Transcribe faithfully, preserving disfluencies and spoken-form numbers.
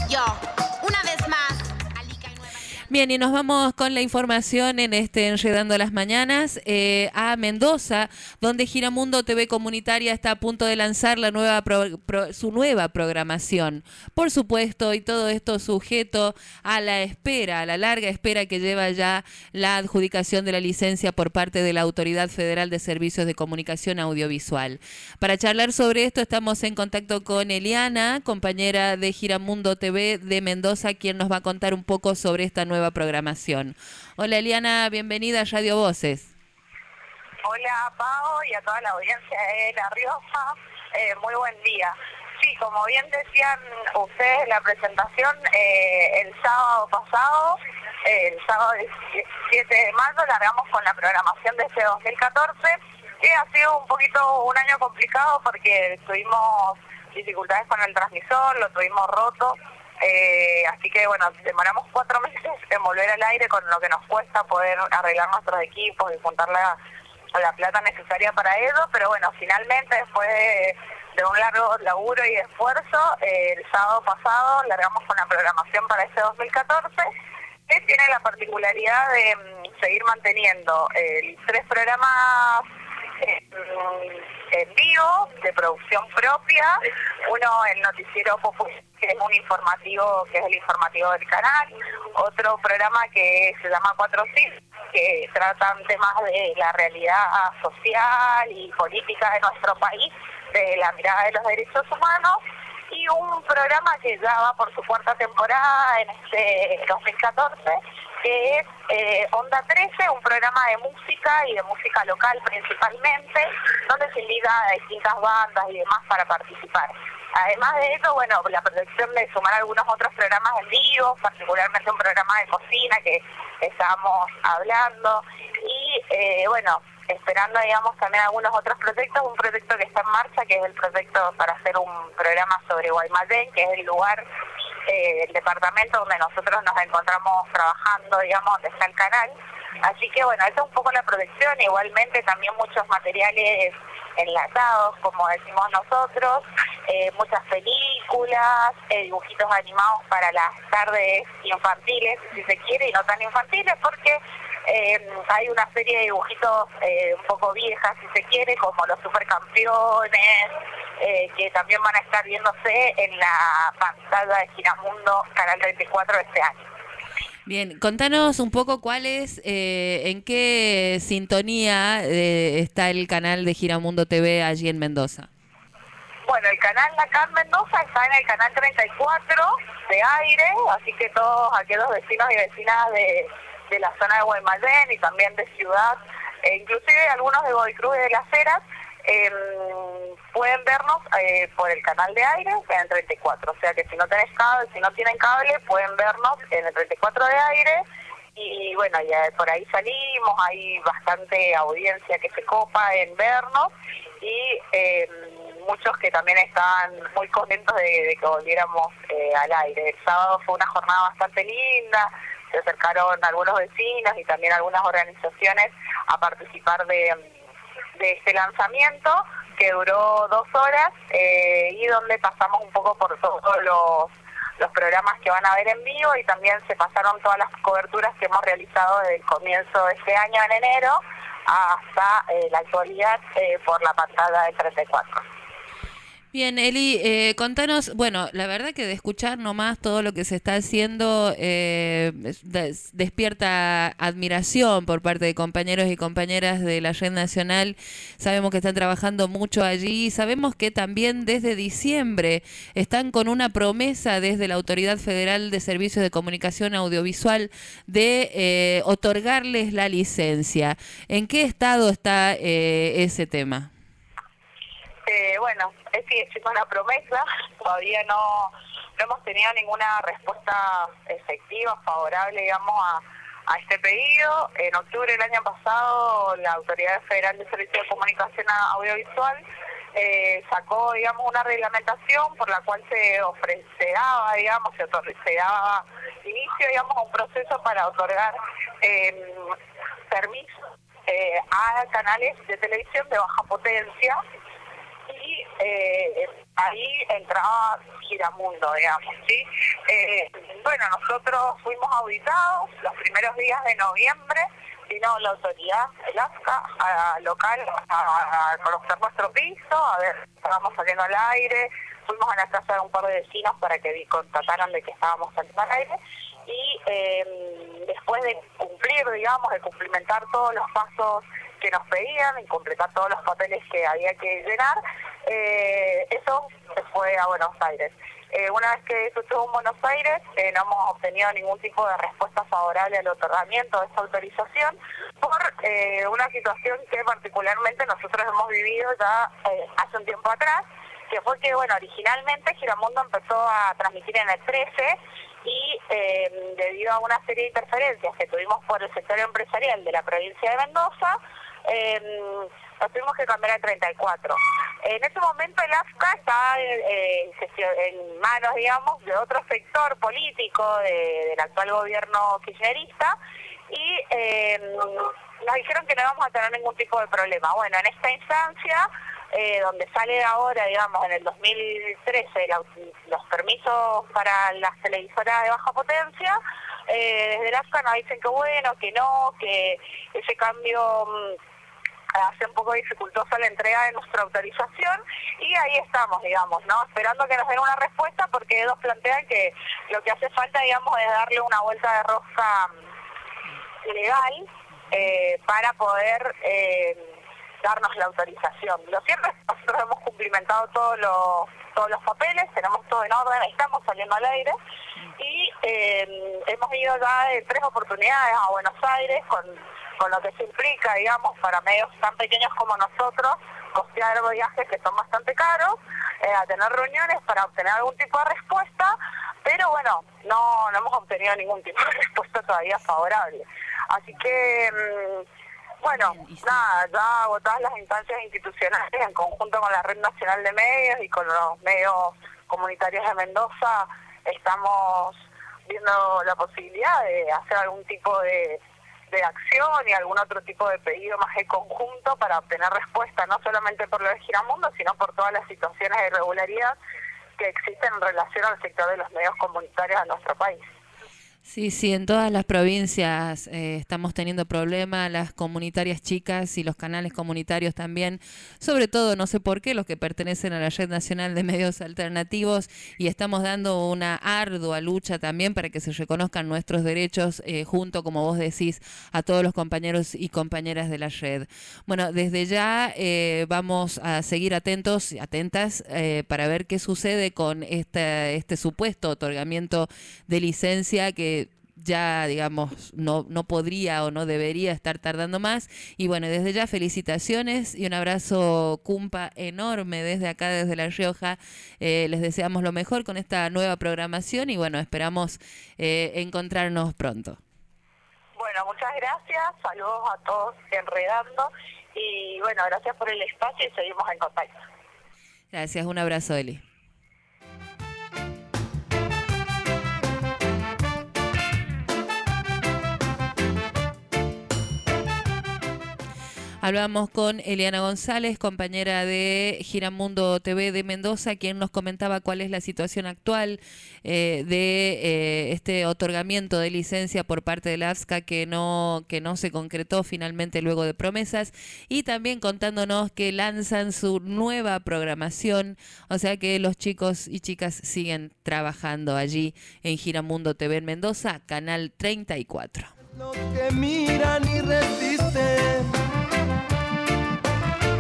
Yo, una vez más. Bien, y nos vamos con la información en este Enredando las Mañanas eh, a Mendoza, donde Giramundo T V Comunitaria está a punto de lanzar la nueva pro, pro, su nueva programación. Por supuesto, y todo esto sujeto a la espera, a la larga espera que lleva ya la adjudicación de la licencia por parte de la Autoridad Federal de Servicios de Comunicación Audiovisual. Para charlar sobre esto estamos en contacto con Eliana, compañera de Giramundo T V de Mendoza, quien nos va a contar un poco sobre esta nueva nueva programación. Hola Eliana, bienvenida a Radio Voces. Hola Pao y a toda la audiencia de La Rioja, eh, muy buen día. Sí, como bien decían ustedes en la presentación, eh, el sábado pasado, eh, el sábado diecisiete de mayo, largamos con la programación de este dos mil catorce, que ha sido un poquito un año complicado porque tuvimos dificultades con el transmisor, lo tuvimos roto. Eh, así que bueno, demoramos cuatro meses en volver al aire, con lo que nos cuesta poder arreglar nuestros equipos y juntar la, la plata necesaria para ello, pero bueno, finalmente después de, de un largo laburo y esfuerzo, eh, el sábado pasado largamos con la programación para este dos mil catorce, que tiene la particularidad de um, seguir manteniendo eh, tres programas eh, en vivo, de producción propia, uno el noticiero popular, que es un informativo, que es el informativo del canal, otro programa que se llama Cuatro Sí, que tratan temas de la realidad social y política de nuestro país, de la mirada de los derechos humanos, y un programa que ya va por su cuarta temporada en este dos mil catorce, que es eh, Onda trece, un programa de música y de música local principalmente, donde se invita a distintas bandas y demás para participar. Además de eso, bueno, la proyección de sumar algunos otros programas en vivo, particularmente un programa de cocina que estábamos hablando, y eh, bueno, esperando, digamos, también algunos otros proyectos, un proyecto que está en marcha, que es el proyecto para hacer un programa sobre Guaymallén, que es el lugar, eh, el departamento donde nosotros nos encontramos trabajando, digamos, donde está el canal. Así que bueno, esa es un poco la proyección, igualmente también muchos materiales enlatados, como decimos nosotros, eh, muchas películas, eh, dibujitos animados para las tardes infantiles, si se quiere, y no tan infantiles, porque eh, hay una serie de dibujitos eh, un poco viejas, si se quiere, como los Supercampeones, eh, que también van a estar viéndose en la pantalla de Giramundo, Canal treinta y cuatro de este año. Bien, contanos un poco cuál es, eh, en qué sintonía eh, está el canal de Giramundo T V allí en Mendoza. Bueno, el canal acá en Mendoza está en el canal treinta y cuatro de aire, así que todos aquellos vecinos y vecinas de, de la zona de Guaymallén y también de Ciudad, e inclusive algunos de Godoy Cruz y de Las Heras, eh, pueden vernos eh, por el canal de aire en el treinta y cuatro, o sea que si no tenés cable, si no tienen cable, pueden vernos en el treinta y cuatro de aire, y bueno, ya por ahí salimos, hay bastante audiencia que se copa en vernos, y eh, muchos que también estaban muy contentos de, de que volviéramos eh, al aire. El sábado fue una jornada bastante linda, se acercaron algunos vecinos y también algunas organizaciones a participar de de este lanzamiento, que duró dos horas, eh, y donde pasamos un poco por todos los, los programas que van a ver en vivo, y también se pasaron todas las coberturas que hemos realizado desde el comienzo de este año, en enero, hasta eh, la actualidad, eh, por la pantalla de treinta y cuatro. Bien, Eli, eh, contanos, bueno, la verdad que de escuchar nomás todo lo que se está haciendo eh, des, despierta admiración por parte de compañeros y compañeras de la Red Nacional. Sabemos que están trabajando mucho allí, sabemos que también desde diciembre están con una promesa desde la Autoridad Federal de Servicios de Comunicación Audiovisual de eh, otorgarles la licencia. ¿En qué estado está eh, ese tema? Eh, bueno, es sigue siendo una promesa, todavía no, no hemos tenido ninguna respuesta efectiva, favorable, digamos, a, a este pedido. En octubre del año pasado, la Autoridad Federal de Servicios de Comunicación Audiovisual eh, sacó, digamos, una reglamentación por la cual se ofrece, daba, digamos, se, se daba inicio, digamos, a un proceso para otorgar eh, permisos eh, a canales de televisión de baja potencia. Y eh, ahí entraba Giramundo, digamos, ¿sí? Eh, bueno, nosotros fuimos auditados los primeros días de noviembre, vino la autoridad, el AFCA, a local, a, a conocer nuestro piso, a ver si estábamos saliendo al aire, fuimos a la casa de un par de vecinos para que constataran de que estábamos saliendo al aire, y eh, después de cumplir, digamos, de cumplimentar todos los pasos que nos pedían y completar todos los papeles que había que llenar, eh, eso se fue a Buenos Aires. Eh, una vez que eso estuvo en Buenos Aires, eh, no hemos obtenido ningún tipo de respuesta favorable al otorgamiento de esta autorización por eh, una situación que particularmente nosotros hemos vivido ya eh, hace un tiempo atrás, que fue que, bueno, originalmente Giramundo empezó a transmitir en el trece y eh, debido a una serie de interferencias que tuvimos por el sector empresarial de la provincia de Mendoza, eh, nos tuvimos que cambiar al treinta y cuatro. En ese momento el AFCA está eh, en manos, digamos, de otro sector político de, del actual gobierno kirchnerista y eh, nos dijeron que no íbamos a tener ningún tipo de problema. Bueno, en esta instancia, eh, donde sale ahora, digamos, en el dos mil trece la, los permisos para las televisoras de baja potencia, eh, desde el AFCA nos dicen que bueno, que no, que ese cambio hace un poco dificultosa la entrega de nuestra autorización y ahí estamos, digamos, ¿no? Esperando que nos den una respuesta porque ellos plantean que lo que hace falta, digamos, es darle una vuelta de rosca legal eh, para poder eh, darnos la autorización. Lo cierto es que nosotros hemos cumplimentado todos los, todos los papeles, tenemos todo en orden, estamos saliendo al aire y eh, hemos ido ya de tres oportunidades a Buenos Aires con con lo que se implica, digamos, para medios tan pequeños como nosotros, costear viajes que son bastante caros, eh, a tener reuniones para obtener algún tipo de respuesta, pero bueno, no, no hemos obtenido ningún tipo de respuesta todavía favorable. Así que, mmm, bueno, nada, ya agotadas las instancias institucionales en conjunto con la Red Nacional de Medios y con los medios comunitarios de Mendoza, estamos viendo la posibilidad de hacer algún tipo de de acción y algún otro tipo de pedido más de conjunto para obtener respuesta, no solamente por lo de Giramundo, sino por todas las situaciones de irregularidad que existen en relación al sector de los medios comunitarios de nuestro país. Sí, sí, en todas las provincias eh, estamos teniendo problemas, las comunitarias chicas y los canales comunitarios también, sobre todo, no sé por qué, los que pertenecen a la Red Nacional de Medios Alternativos, y estamos dando una ardua lucha también para que se reconozcan nuestros derechos eh, junto, como vos decís, a todos los compañeros y compañeras de la red. Bueno, desde ya eh, vamos a seguir atentos y atentas eh, para ver qué sucede con esta, este supuesto otorgamiento de licencia que ya, digamos, no, no podría o no debería estar tardando más. Y bueno, desde ya felicitaciones y un abrazo Cumpa enorme desde acá, desde La Rioja. Eh, les deseamos lo mejor con esta nueva programación y bueno, esperamos eh, encontrarnos pronto. Bueno, muchas gracias, saludos a todos Enredando y bueno, gracias por el espacio y seguimos en contacto. Gracias, un abrazo, Eli. Hablamos con Eliana González, compañera de Giramundo T V de Mendoza, quien nos comentaba cuál es la situación actual eh, de eh, este otorgamiento de licencia por parte de la AFSCA que no, que no se concretó finalmente luego de promesas, y también contándonos que lanzan su nueva programación, o sea que los chicos y chicas siguen trabajando allí en Giramundo T V en Mendoza, canal treinta y cuatro. Los que miran y resisten